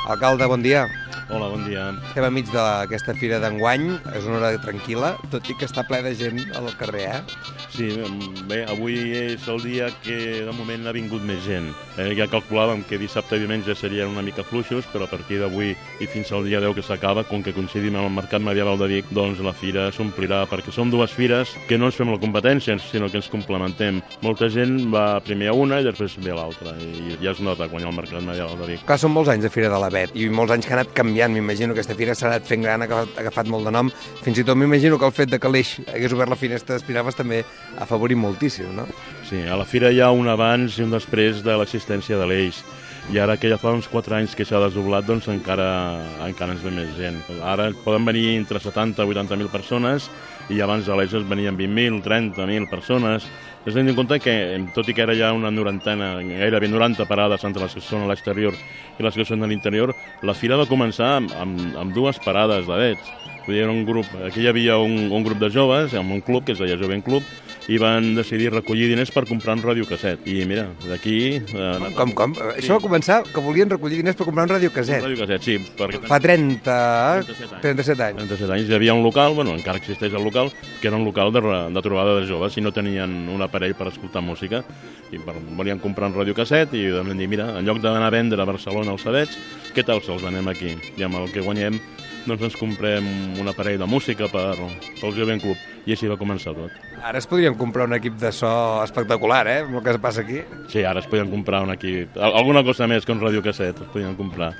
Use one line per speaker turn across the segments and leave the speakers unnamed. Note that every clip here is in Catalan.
Alcalde, bon dia.
Hola, bon dia.
Estem enmig d'aquesta fira d'enguany, és una hora tranquil·la, tot i que està ple de gent al carrer,
Sí, bé, avui és el dia que de moment ha vingut més gent. Ja calculàvem que dissabte i diumenge serien una mica fluixos, però a partir d'avui i fins al dia 10 que s'acaba, com que coincidim amb el Mercat Medieval de Vic, doncs la fira s'omplirà, perquè són dues fires que no ens fem la competència, sinó que ens complementem. Molta gent va primer a una i després ve a l'altra, i ja es nota quan hi ha el Mercat Medieval de Vic.
Clar, són molts anys de Fira de l'Avet, i molts anys que ha anat canviant, m'imagino que aquesta fira s'ha anat fent gran, ha agafat molt de nom, fins i tot m'imagino que el fet de que l'Eix hagués obert la finestra d'Espinelves també ha afavorit moltíssim, no?
Sí, a la fira hi ha un abans i un després de l'existència de l'Eix. I ara que ja fa uns 4 anys que s'ha desdoblat, doncs encara ens ve més gent. Ara poden venir entre 70 i 80.000 persones i abans de l'Eix es venien 20.000, 30.000 persones. Has de tenir en compte que, tot i que ara hi ha una norantena, gairebé 90 parades entre les que són a l'exterior i les que són a l'interior, la fira va començar amb dues parades d'avets. Vull dir, era un grup, aquí hi havia un grup de joves, amb un club que es deia Jovent Club, i van decidir recollir diners per comprar un radiocasset. I mira, d'aquí...
Com? Això va començar que volien recollir diners per comprar un radiocasset.
Un radiocasset, sí.
Fa 37 anys.
37 anys. Hi havia un local, bueno, encara existeix el local, que era un local de trobada de joves i no tenien un aparell per escoltar música. I volien comprar un radiocasset i vam dir, mira, en lloc d'anar a vendre a Barcelona els avets, què tal si els venem aquí? I amb el que guanyem doncs ens comprem un aparell de música pel Jovent Club. I així va començar tot.
Ara es podrien comprar un equip de so espectacular, amb el que passa aquí.
Sí, ara es podien comprar un equip. Alguna cosa més que un radiocasset es podien comprar.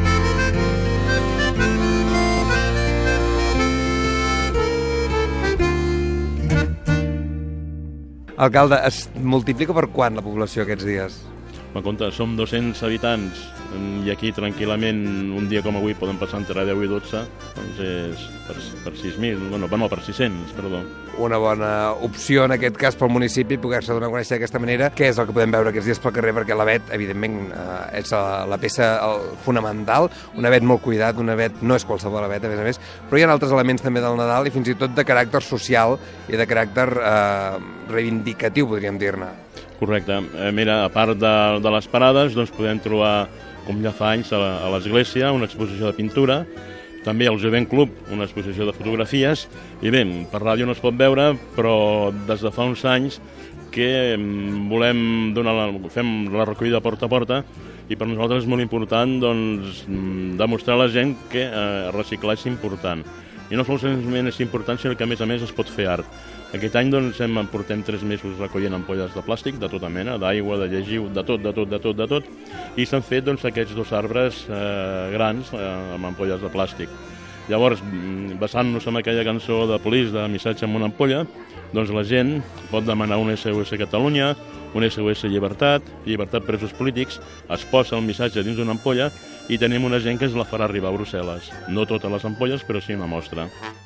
Alcalde, es multiplica per quant la població aquests dies?
En compte, som 200 habitants i aquí tranquil·lament un dia com avui poden passar entre 10 i 12, doncs és per 6.000, per 600, perdó.
Una bona opció en aquest cas pel municipi poder-se donar a conèixer d'aquesta manera, què és el que podem veure aquests dies pel carrer, perquè l'Avet, evidentment, és la peça fonamental, un Avet molt cuidat, un Avet no és qualsevol Avet, a més, però hi ha altres elements també del Nadal i fins i tot de caràcter social i de caràcter reivindicatiu, podríem dir-ne.
Correcte. Mira, a part de les parades, doncs podem trobar, com ja fa anys, a l'església, una exposició de pintura, també al Jovent Club, una exposició de fotografies, i bé, per ràdio no es pot veure, però des de fa uns anys que volem fem la recollida porta a porta, i per nosaltres és molt important doncs, demostrar a la gent que reciclar és important. I no solament és important, sinó que a més es pot fer art. Aquest any doncs, portem 3 mesos recollint ampolles de plàstic de tota mena, d'aigua, de llegiu, de tot, i s'han fet doncs, aquests 2 arbres grans amb ampolles de plàstic. Llavors, basant-nos en aquella cançó de Police de Missatge amb una ampolla, doncs la gent pot demanar un SOS Catalunya, un SOS Llibertat presos polítics, es posa el missatge dins d'una ampolla i tenim una gent que ens la farà arribar a Brussel·les. No totes les ampolles, però sí una mostra.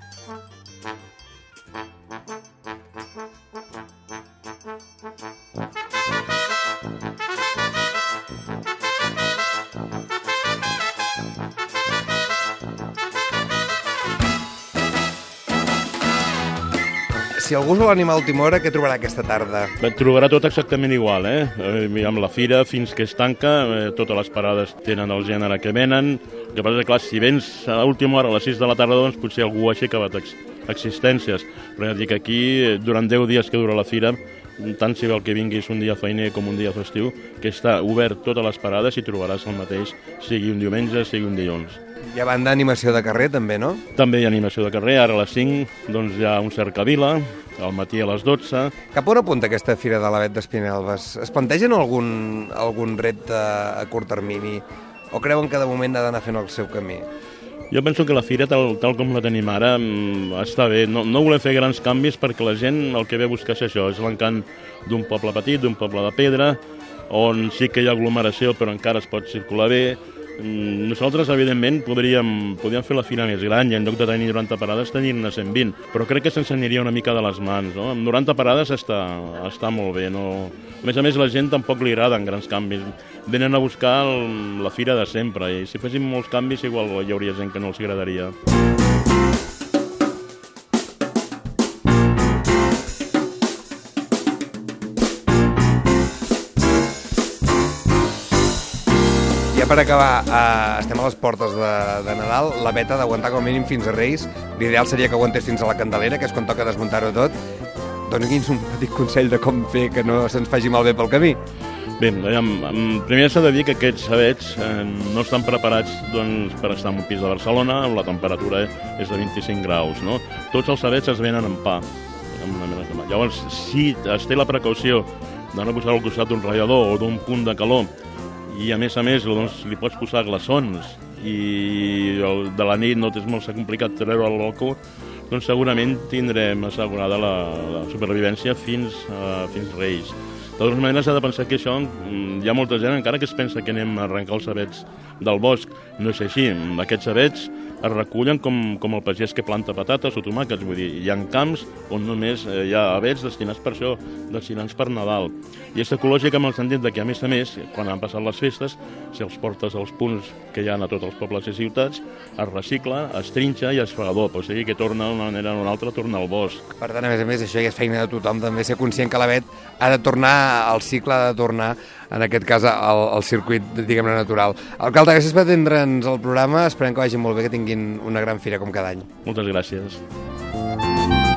Si algú vol animar a última hora, què trobarà aquesta tarda?
Trobarà tot exactament igual, amb la fira fins que es tanca, totes les parades tenen el gènere que venen. El que passa és que, clar, si vens a última hora, a les 6 de la tarda, doncs potser algú ha acabat existències. Però ja dic, aquí, durant 10 dies que dura la fira, tant si val que vinguis un dia feiner com un dia festiu, que està obert totes les parades i trobaràs el mateix, sigui un diumenge, sigui un dilluns.
Hi ha banda d'animació de carrer, també, no?
També hi ha animació de carrer. Ara a les 5 doncs, hi ha un cercavila, al matí a les 12.
Cap on apunta aquesta Fira de l'Avet d'Espinelves? Es plantegen algun repte a curt termini o creuen que de moment ha d'anar fent el seu camí?
Jo penso que la fira, tal com la tenim ara, està bé. No volem fer grans canvis perquè la gent el que ve a buscar és això, és l'encant d'un poble petit, d'un poble de pedra, on sí que hi ha aglomeració però encara es pot circular bé. Nosaltres, evidentment, podríem fer la fira més gran i en lloc de tenir 90 parades tenir-ne 120, però crec que se'ns aniria una mica de les mans, no? Amb 90 parades està molt bé, no? A més, la gent tampoc li agraden grans canvis. Venen a buscar la fira de sempre i si féssim molts canvis igual hi hauria gent que no els agradaria.
per acabar, estem a les portes de Nadal, la vet ha d'aguantar com a mínim fins a Reis, l'ideal seria que aguantés fins a la Candelera, que és quan toca desmuntar-ho tot. Doni'ns un petit consell de com fer que no se'ns faci malbé pel camí.
Bé, primer s'ha de dir que aquests avets no estan preparats per estar en un pis de Barcelona, on la temperatura és de 25 graus, no? Tots els avets es venen en pa. Llavors, si es té la precaució de no posar al costat d'un radiador o d'un punt de calor, i a més li pots posar glaçons i de la nit no és molt complicat treure el balcó, doncs segurament tindrem assegurada la supervivència fins Reis. De totes maneres, s'ha de pensar que això, hi ha molta gent encara que es pensa que anem a arrencar els avets del bosc. No és així. Aquests avets es recullen com el pagès que planta patates o tomàquets. Vull dir, hi ha camps on només hi ha avets destinats per això, destinats per Nadal. I és ecològic en el sentit que, a més, quan han passat les festes, si els portes als punts que hi ha a tots els pobles i ciutats, es recicla, es trinxa i es fa adob. O sigui que torna d'una manera o una altra, torna al bosc.
Per tant, a més, això ja és feina de tothom, també ser conscient que l'avet ha de tornar al cicle, ha de tornar, en aquest cas, al circuit, diguem-ne, natural. Alcalde, gràcies per atendre'ns al programa, esperem que vagi molt bé, que tinguin una gran fira com cada any.
Moltes gràcies.